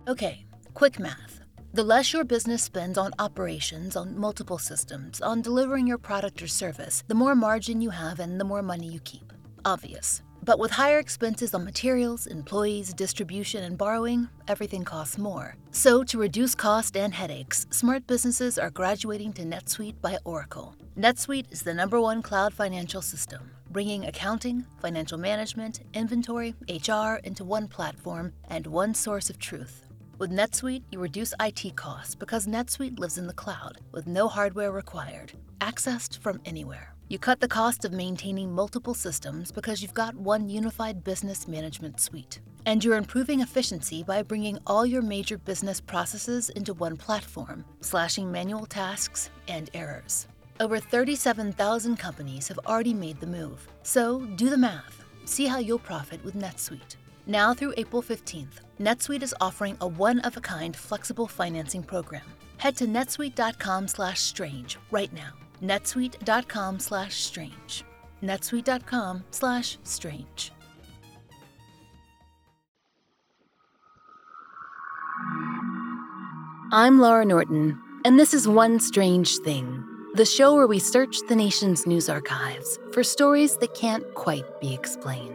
Okay, quick math. The less your business spends on operations, on multiple systems, on delivering your product or service, the more margin you have and the more money you keep. Obvious. But with higher expenses on materials, employees, distribution, and borrowing, everything costs more. So to reduce cost and headaches, smart businesses are graduating to NetSuite by Oracle. NetSuite is the #1 cloud financial system, bringing accounting, financial management, inventory, HR into one platform and one source of truth. With NetSuite, you reduce IT costs because NetSuite lives in the cloud with no hardware required, accessed from anywhere. You cut the cost of maintaining multiple systems because you've got one unified business management suite. And you're improving efficiency by bringing all your major business processes into one platform, slashing manual tasks and errors. Over 37,000 companies have already made the move. So do the math. See how you'll profit with NetSuite. Now through April 15th, NetSuite is offering a one-of-a-kind flexible financing program. Head to netsuite.com/strange right now. netsuite.com/strange. netsuite.com/strange. I'm Laura Norton, and this is One Strange Thing, the show where we search the nation's news archives for stories that can't quite be explained.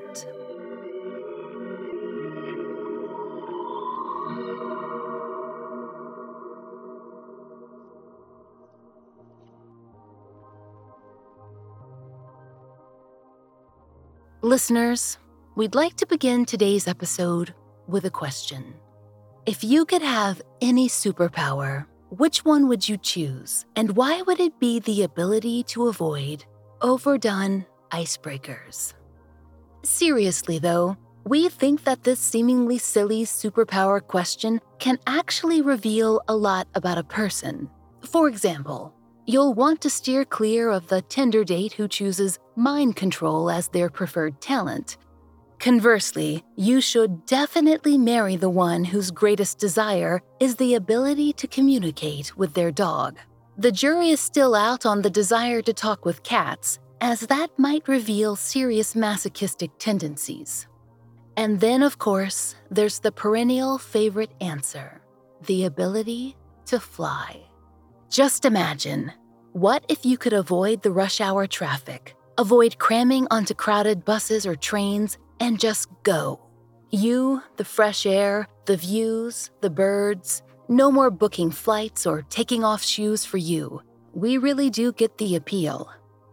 Listeners, we'd like to begin today's episode with a question. If you could have any superpower, which one would you choose? And why would it be the ability to avoid overdone icebreakers? Seriously, though, we think that this seemingly silly superpower question can actually reveal a lot about a person. For example, you'll want to steer clear of the Tinder date who chooses mind control as their preferred talent. Conversely, you should definitely marry the one whose greatest desire is the ability to communicate with their dog. The jury is still out on the desire to talk with cats, as that might reveal serious masochistic tendencies. And then, of course, there's the perennial favorite answer, the ability to fly. Just imagine, what if you could avoid the rush hour traffic, avoid cramming onto crowded buses or trains, and just go? You, the fresh air, the views, the birds, no more booking flights or taking off shoes for you. We really do get the appeal.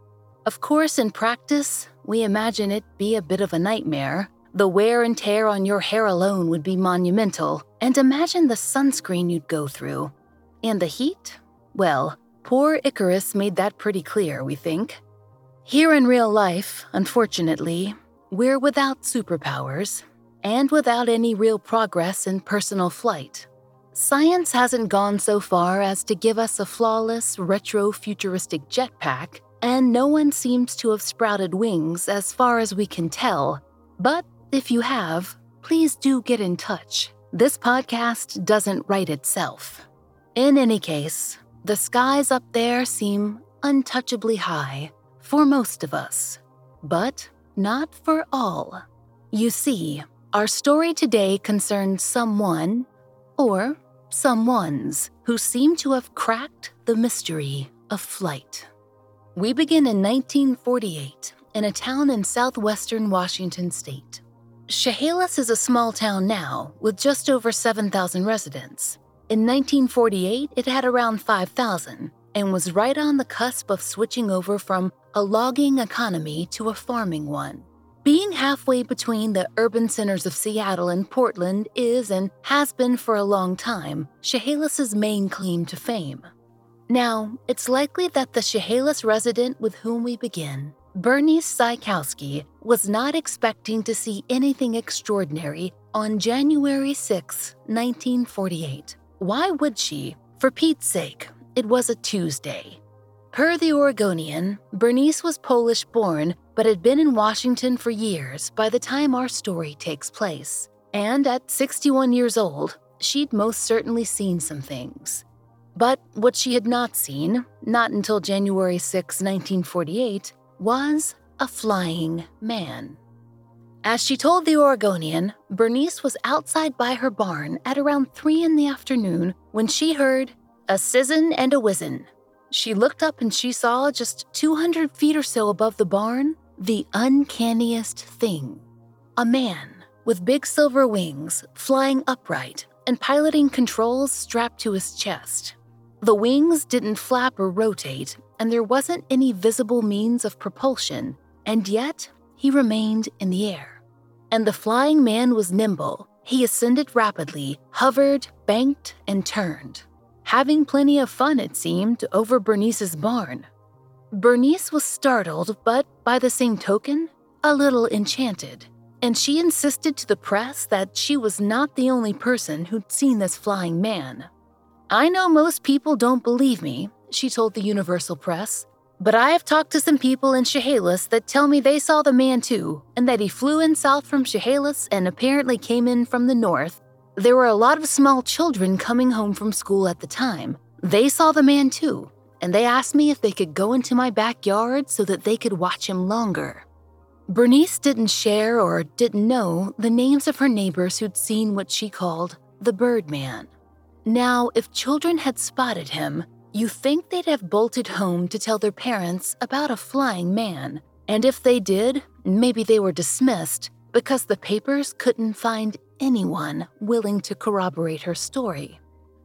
Of course, in practice, we imagine it be a bit of a nightmare. The wear and tear on your hair alone would be monumental, and imagine the sunscreen you'd go through. And the heat? Well, poor Icarus made that pretty clear, we think. Here in real life, unfortunately, we're without superpowers, and without any real progress in personal flight. Science hasn't gone so far as to give us a flawless, retro-futuristic jetpack, and no one seems to have sprouted wings as far as we can tell. But if you have, please do get in touch. This podcast doesn't write itself. In any case, the skies up there seem untouchably high for most of us, but not for all. You see, our story today concerns someone, or someones, who seem to have cracked the mystery of flight. We begin in 1948 in a town in southwestern Washington state. Chehalis is a small town now with just over 7,000 residents. In 1948, it had around 5,000 and was right on the cusp of switching over from a logging economy to a farming one. Being halfway between the urban centers of Seattle and Portland is and has been for a long time Chehalis' main claim to fame. Now, it's likely that the Chehalis resident with whom we begin, Bernice Sykowski, was not expecting to see anything extraordinary on January 6, 1948. Why would she? For Pete's sake, it was a Tuesday. Per the Oregonian, Bernice was Polish-born but had been in Washington for years by the time our story takes place. And at 61 years old, she'd most certainly seen some things. But what she had not seen, not until January 6, 1948, was a flying man. As she told the Oregonian, Bernice was outside by her barn at around 3 in the afternoon when she heard a sizzin' and a whizzin'. She looked up and she saw, just 200 feet or so above the barn, the uncanniest thing. A man with big silver wings, flying upright and piloting controls strapped to his chest. The wings didn't flap or rotate, and there wasn't any visible means of propulsion, and yet he remained in the air. And the flying man was nimble. He ascended rapidly, hovered, banked, and turned, having plenty of fun, it seemed, over Bernice's barn. Bernice was startled, but by the same token, a little enchanted, and she insisted to the press that she was not the only person who'd seen this flying man. "I know most people don't believe me," she told the Universal Press, "but I have talked to some people in Chehalis that tell me they saw the man too, and that he flew in south from Chehalis and apparently came in from the north. There were a lot of small children coming home from school at the time. They saw the man too, and they asked me if they could go into my backyard so that they could watch him longer." Bernice didn't share or didn't know the names of her neighbors who'd seen what she called the Birdman. Now, if children had spotted him, you think they'd have bolted home to tell their parents about a flying man. And if they did, maybe they were dismissed because the papers couldn't find anyone willing to corroborate her story.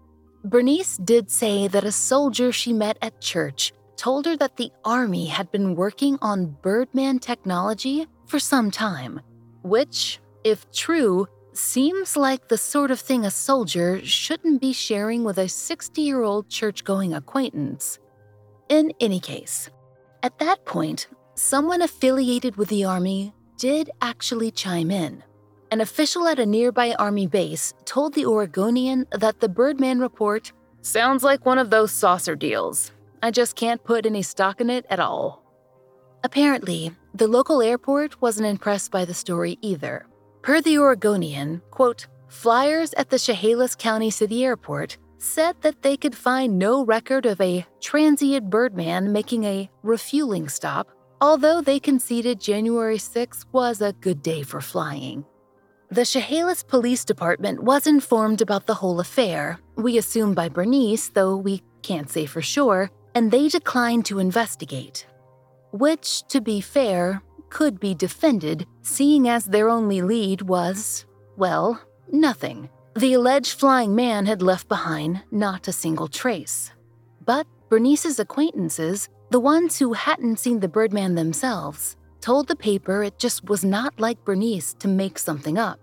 Bernice did say that a soldier she met at church told her that the Army had been working on Birdman technology for some time, which, if true, seems like the sort of thing a soldier shouldn't be sharing with a 60-year-old church-going acquaintance. In any case, at that point, someone affiliated with the Army did actually chime in. An official at a nearby Army base told the Oregonian that the Birdman report sounds like one of those saucer deals. I just can't put any stock in it at all. Apparently, the local airport wasn't impressed by the story either. Per the Oregonian, quote, "Flyers at the Chehalis County City Airport said that they could find no record of a transient Birdman making a refueling stop, although they conceded January 6 was a good day for flying." The Chehalis Police Department was informed about the whole affair, we assume by Bernice, though we can't say for sure, and they declined to investigate. Which, to be fair, could be defended, seeing as their only lead was, well, nothing. The alleged flying man had left behind not a single trace. But Bernice's acquaintances, the ones who hadn't seen the Birdman themselves, told the paper it just was not like Bernice to make something up.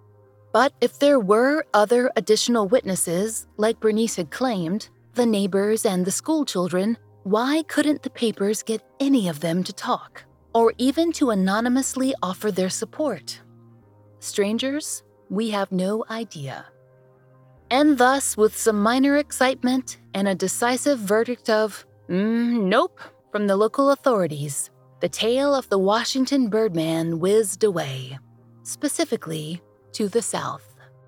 But if there were other additional witnesses, like Bernice had claimed, the neighbors and the school children, why couldn't the papers get any of them to talk, or even to anonymously offer their support? Strangers, we have no idea. And thus, with some minor excitement and a decisive verdict of, nope, from the local authorities, the tale of the Washington Birdman whizzed away, specifically to the south.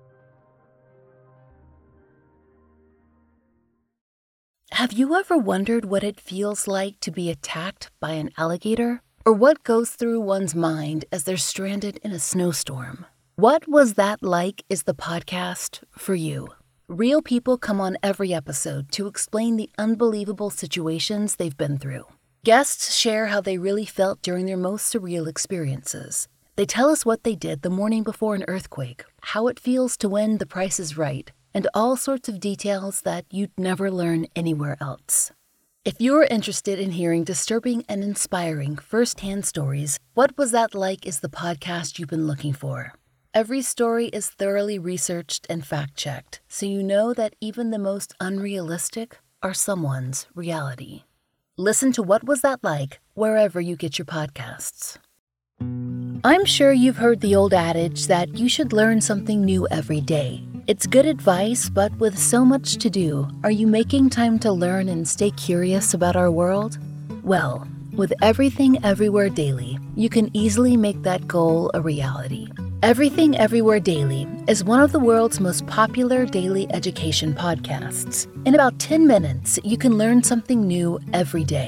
Have you ever wondered what it feels like to be attacked by an alligator? Or what goes through one's mind as they're stranded in a snowstorm? What Was That Like is the podcast for you. Real people come on every episode to explain the unbelievable situations they've been through. Guests share how they really felt during their most surreal experiences. They tell us what they did the morning before an earthquake, how it feels to win The Price is Right, and all sorts of details that you'd never learn anywhere else. If you're interested in hearing disturbing and inspiring first-hand stories, What Was That Like is the podcast you've been looking for. Every story is thoroughly researched and fact-checked, so you know that even the most unrealistic are someone's reality. Listen to What Was That Like wherever you get your podcasts. I'm sure you've heard the old adage that you should learn something new every day. It's good advice, but with so much to do, are you making time to learn and stay curious about our world? Well, with Everything Everywhere Daily, you can easily make that goal a reality. Everything Everywhere Daily is one of the world's most popular daily education podcasts. In about 10 minutes, you can learn something new every day.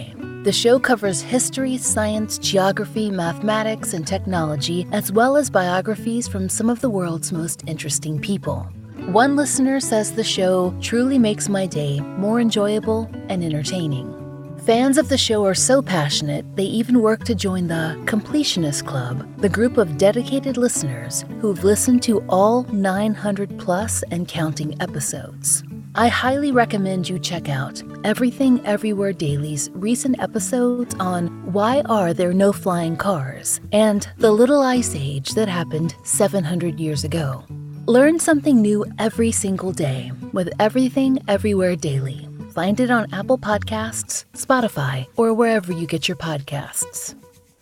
The show covers history, science, geography, mathematics, and technology, as well as biographies from some of the world's most interesting people. One listener says the show truly makes my day more enjoyable and entertaining. Fans of the show are so passionate, they even work to join the Completionist Club, the group of dedicated listeners who've listened to all 900 plus and counting episodes. I highly recommend you check out Everything Everywhere Daily's recent episodes on Why Are There No Flying Cars and the Little Ice Age that happened 700 years ago. Learn something new every single day with Everything Everywhere Daily. Find it on Apple Podcasts, Spotify, or wherever you get your podcasts.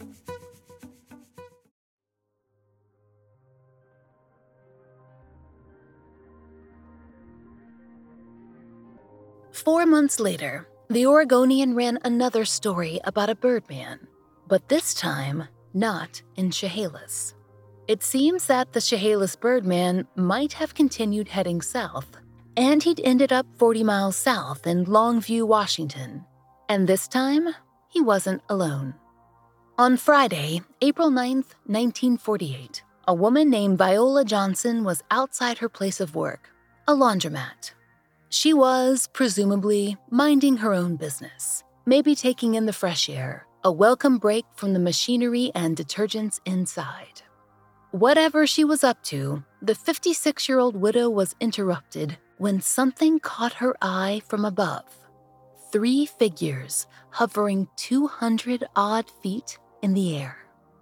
Four months later, the Oregonian ran another story about a birdman, but this time not in Chehalis. It seems that the Chehalis birdman might have continued heading south, and he'd ended up 40 miles south in Longview, Washington. And this time, he wasn't alone. On Friday, April 9th, 1948, a woman named Viola Johnson was outside her place of work, a laundromat. She was, presumably, minding her own business, maybe taking in the fresh air, a welcome break from the machinery and detergents inside. Whatever she was up to, the 56-year-old widow was interrupted when something caught her eye from above. 3 figures hovering 200-odd feet in the air.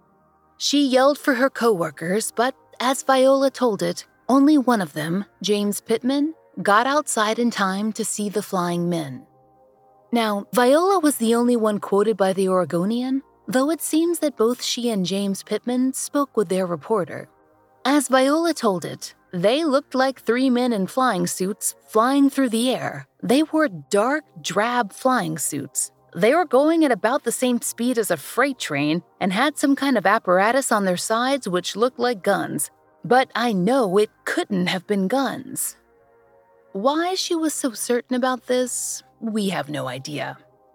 She yelled for her coworkers, but as Viola told it, only one of them, James Pittman, got outside in time to see the flying men. Now, Viola was the only one quoted by the Oregonian, though it seems that both she and James Pittman spoke with their reporter. As Viola told it, they looked like 3 men in flying suits flying through the air. They wore dark, drab flying suits. They were going at about the same speed as a freight train and had some kind of apparatus on their sides which looked like guns. But I know it couldn't have been guns. Why she was so certain about this, we have no idea.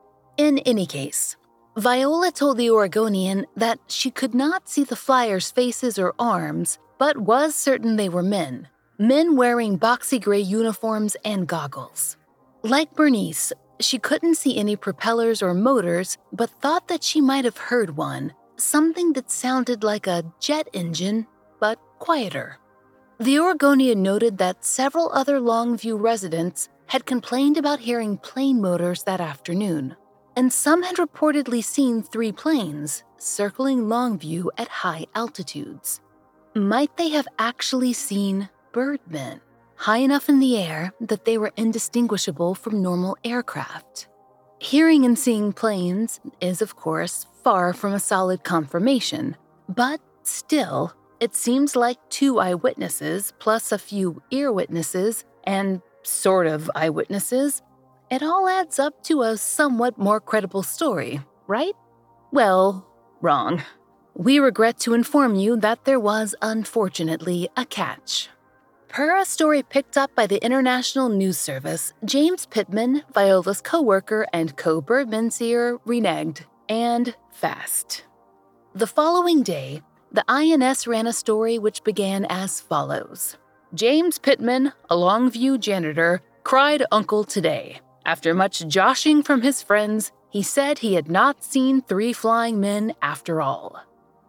In any case, Viola told the Oregonian that she could not see the flyers' faces or arms, but was certain they were men wearing boxy gray uniforms and goggles. Like Bernice, she couldn't see any propellers or motors, but thought that she might have heard one, something that sounded like a jet engine, but quieter. The Oregonian noted that several other Longview residents had complained about hearing plane motors that afternoon, and some had reportedly seen 3 planes circling Longview at high altitudes. Might they have actually seen birdmen, high enough in the air that they were indistinguishable from normal aircraft? Hearing and seeing planes is, of course, far from a solid confirmation, but still, it seems like 2 eyewitnesses plus a few ear witnesses and sort of eyewitnesses. It all adds up to a somewhat more credible story, right? Well, wrong. We regret to inform you that there was, unfortunately, a catch. Per a story picked up by the International News Service, James Pittman, Viola's co-worker and co-birdman seer, reneged, and fast. The following day, the INS ran a story which began as follows. James Pittman, a Longview janitor, cried uncle today. After much joshing from his friends, he said he had not seen 3 flying men after all.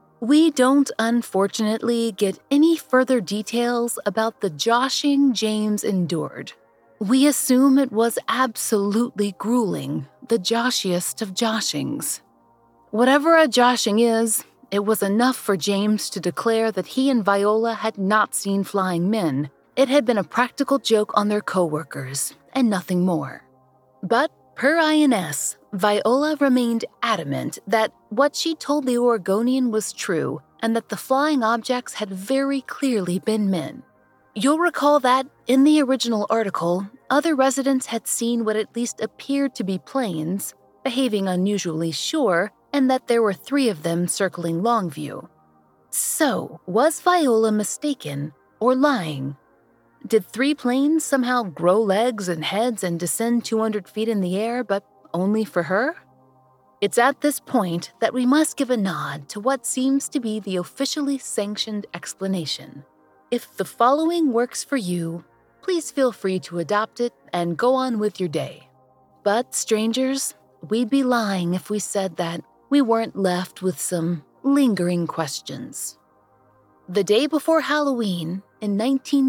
We don't, unfortunately, get any further details about the joshing James endured. We assume it was absolutely grueling, the joshiest of joshings. Whatever a joshing is, it was enough for James to declare that he and Viola had not seen flying men. It had been a practical joke on their co-workers, and nothing more. But, per INS, Viola remained adamant that what she told the Oregonian was true, and that the flying objects had very clearly been men. You'll recall that, in the original article, other residents had seen what at least appeared to be planes, behaving unusually sure, and that there were 3 of them circling Longview. So, was Viola mistaken or lying? Did 3 planes somehow grow legs and heads and descend 200 feet in the air, but only for her? It's at this point that we must give a nod to what seems to be the officially sanctioned explanation. If the following works for you, please feel free to adopt it and go on with your day. But strangers, we'd be lying if we said that we weren't left with some lingering questions. The day before Halloween in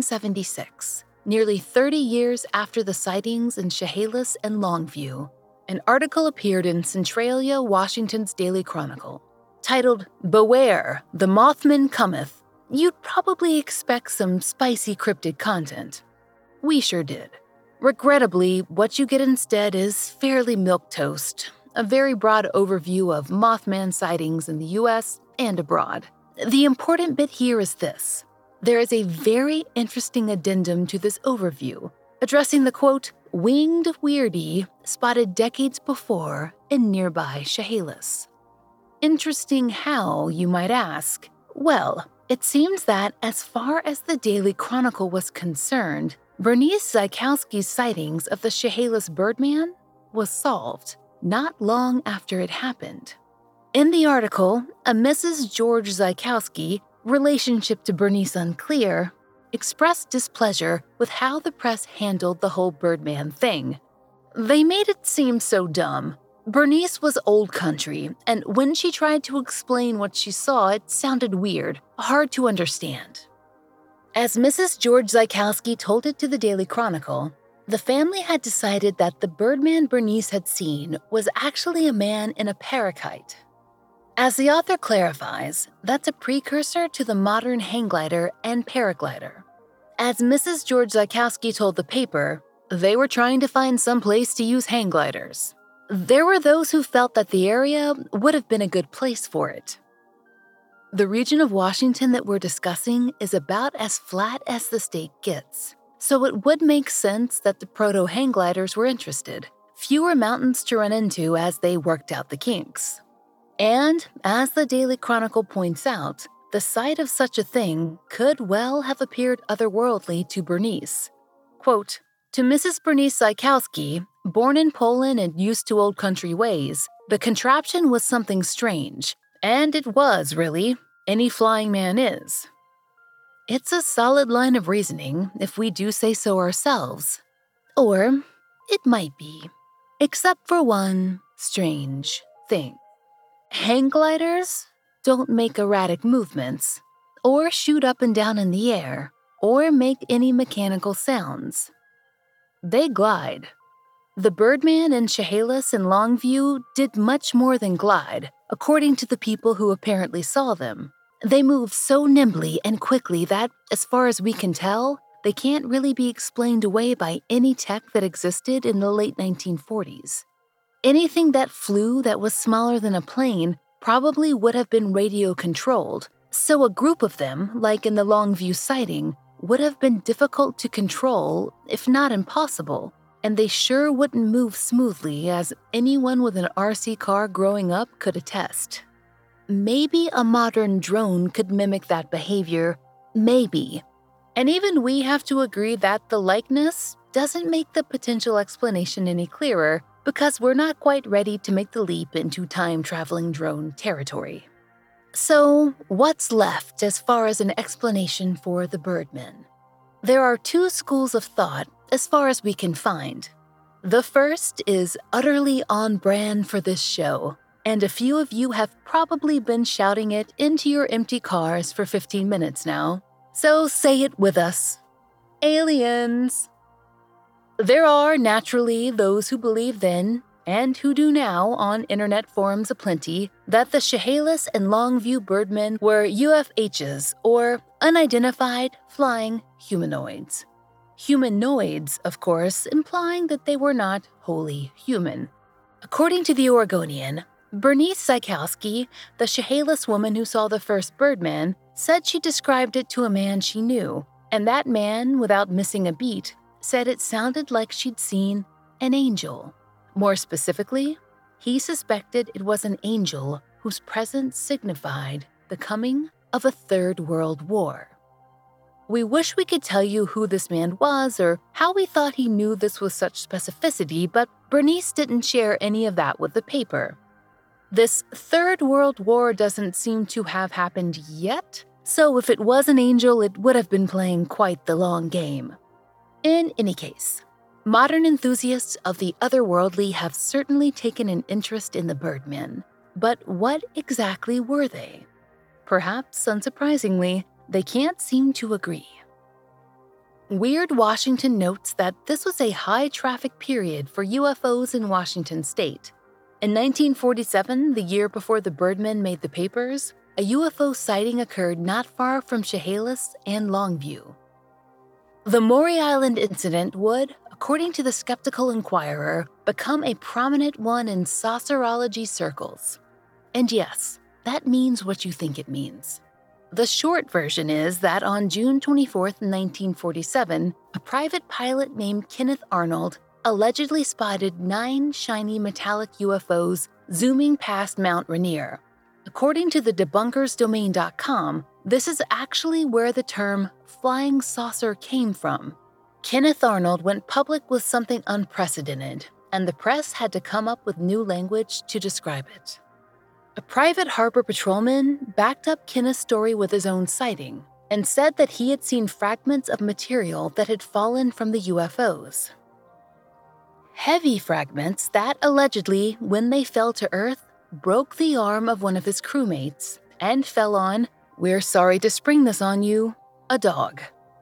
1976, nearly 30 years after the sightings in Chehalis and Longview, an article appeared in Centralia, Washington's Daily Chronicle, titled, "Beware, the Mothman Cometh." You'd probably expect some spicy cryptid content. We sure did. Regrettably, what you get instead is fairly milquetoast, a very broad overview of Mothman sightings in the U.S. and abroad. The important bit here is this. There is a very interesting addendum to this overview, addressing the, quote, winged weirdie spotted decades before in nearby Chehalis. Interesting how, you might ask? Well, it seems that as far as the Daily Chronicle was concerned, Bernice Zykowski's sightings of the Chehalis Birdman was solved not long after it happened. In the article, a Mrs. George Zykowski, relationship to Bernice unclear, expressed displeasure with how the press handled the whole Birdman thing. They made it seem so dumb. Bernice was old country, and when she tried to explain what she saw, it sounded weird, hard to understand. As Mrs. George Zykowski told it to the Daily Chronicle, the family had decided that the Birdman Bernice had seen was actually a man in a parakeet. As the author clarifies, that's a precursor to the modern hang glider and paraglider. As Mrs. George Zykowski told the paper, they were trying to find some place to use hang gliders. There were those who felt that the area would have been a good place for it. The region of Washington that we're discussing is about as flat as the state gets, so it would make sense that the proto-hang gliders were interested. Fewer mountains to run into as they worked out the kinks. And, as the Daily Chronicle points out, the sight of such a thing could well have appeared otherworldly to Bernice. Quote, to Mrs. Bernice Zykowski, born in Poland and used to old country ways, the contraption was something strange. And it was, really. Any flying man is. It's a solid line of reasoning, if we do say so ourselves. Or it might be. Except for one strange thing. Hang gliders don't make erratic movements, or shoot up and down in the air, or make any mechanical sounds. They glide. The Birdman in Chehalis and Longview did much more than glide, according to the people who apparently saw them. They move so nimbly and quickly that, as far as we can tell, they can't really be explained away by any tech that existed in the late 1940s. Anything that flew that was smaller than a plane probably would have been radio-controlled, so a group of them, like in the Longview sighting, would have been difficult to control, if not impossible, and they sure wouldn't move smoothly, as anyone with an RC car growing up could attest. Maybe a modern drone could mimic that behavior, maybe. And even we have to agree that the likeness doesn't make the potential explanation any clearer, because we're not quite ready to make the leap into time-traveling drone territory. So, what's left as far as an explanation for the Birdman? There are two schools of thought as far as we can find. The first is utterly on brand for this show, and a few of you have probably been shouting it into your empty cars for 15 minutes now. So say it with us. Aliens! There are, naturally, those who believe then, and who do now on internet forums aplenty, that the Chehalis and Longview Birdmen were UFHs, or unidentified flying humanoids. Humanoids, of course, implying that they were not wholly human. According to the Oregonian, Bernice Zykowski, the Chehalis woman who saw the first Birdman, said she described it to a man she knew, and that man, without missing a beat, said it sounded like she'd seen an angel. More specifically, he suspected it was an angel whose presence signified the coming of a Third World War. We wish we could tell you who this man was or how we thought he knew this with such specificity, but Bernice didn't share any of that with the paper. This Third World War doesn't seem to have happened yet, so if it was an angel, it would have been playing quite the long game. In any case, modern enthusiasts of the otherworldly have certainly taken an interest in the Birdmen. But what exactly were they? Perhaps, unsurprisingly, they can't seem to agree. Weird Washington notes that this was a high-traffic period for UFOs in Washington state. In 1947, the year before the Birdmen made the papers, a UFO sighting occurred not far from Chehalis and Longview. The Maury Island incident would, according to the Skeptical Inquirer, become a prominent one in saucerology circles. And yes, that means what you think it means. The short version is that on June 24, 1947, a private pilot named Kenneth Arnold allegedly spotted 9 shiny metallic UFOs zooming past Mount Rainier. According to the debunkersdomain.com, this is actually where the term flying saucer came from. Kenneth Arnold went public with something unprecedented, and the press had to come up with new language to describe it. A private harbor patrolman backed up Kenneth's story with his own sighting and said that he had seen fragments of material that had fallen from the UFOs. Heavy fragments that allegedly, when they fell to Earth, broke the arm of one of his crewmates and fell on, we're sorry to spring this on you, a dog.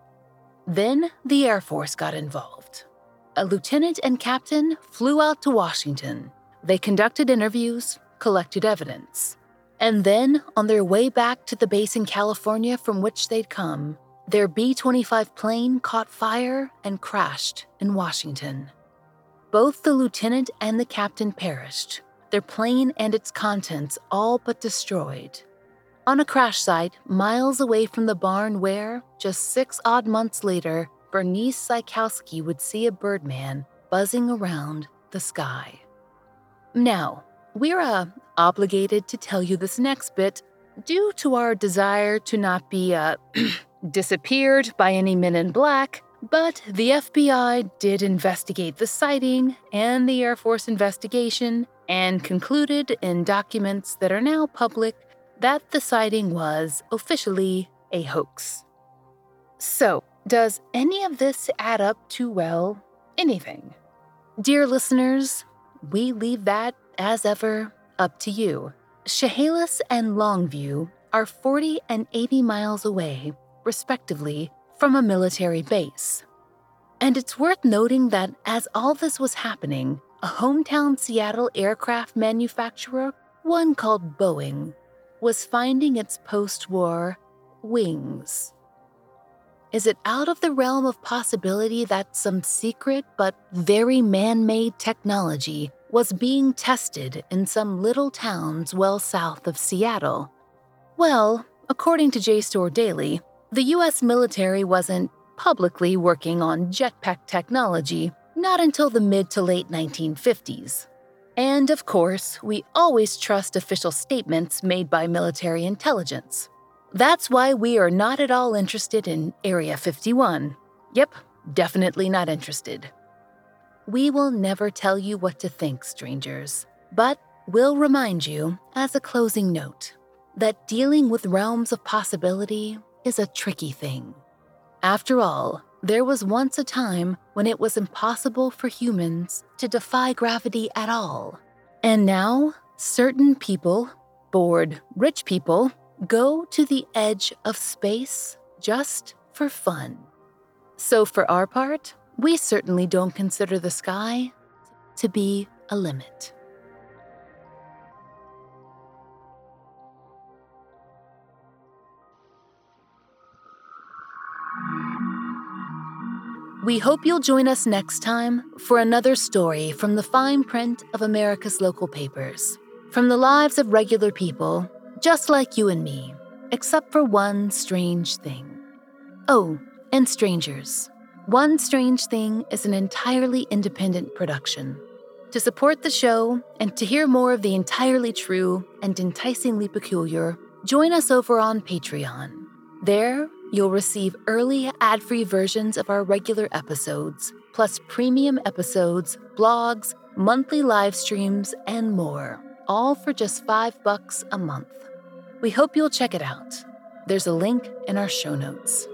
Then the Air Force got involved. A lieutenant and captain flew out to Washington. They conducted interviews, collected evidence. And then, on their way back to the base in California from which they'd come, their B-25 plane caught fire and crashed in Washington. Both the lieutenant and the captain perished, their plane and its contents all but destroyed. On a crash site miles away from the barn where, just 6 odd months later, Bernice Sykowski would see a Birdman buzzing around the sky. Now, we're obligated to tell you this next bit due to our desire to not be disappeared by any men in black, but the FBI did investigate the sighting and the Air Force investigation and concluded in documents that are now public that the sighting was officially a hoax. So, does any of this add up to, well, anything? Dear listeners, we leave that, as ever, up to you. Chehalis and Longview are 40 and 80 miles away, respectively, from a military base. And it's worth noting that as all this was happening, a hometown Seattle aircraft manufacturer, one called Boeing, was finding its post-war wings. Is it out of the realm of possibility that some secret but very man-made technology was being tested in some little towns well south of Seattle? Well, according to JSTOR Daily, the U.S. military wasn't publicly working on jetpack technology not until the mid to late 1950s. And of course, we always trust official statements made by military intelligence. That's why we are not at all interested in Area 51. Yep, definitely not interested. We will never tell you what to think, strangers, but we'll remind you, as a closing note, that dealing with realms of possibility is a tricky thing. After all, there was once a time when it was impossible for humans to defy gravity at all. And now, certain people, bored rich people, go to the edge of space just for fun. So for our part, we certainly don't consider the sky to be a limit. We hope you'll join us next time for another story from the fine print of America's local papers, from the lives of regular people, just like you and me, except for one strange thing. Oh, and strangers. One Strange Thing is an entirely independent production. To support the show and to hear more of the entirely true and enticingly peculiar, join us over on Patreon. There, you'll receive early ad-free versions of our regular episodes, plus premium episodes, blogs, monthly live streams, and more. all for just $5 a month. We hope you'll check it out. There's a link in our show notes.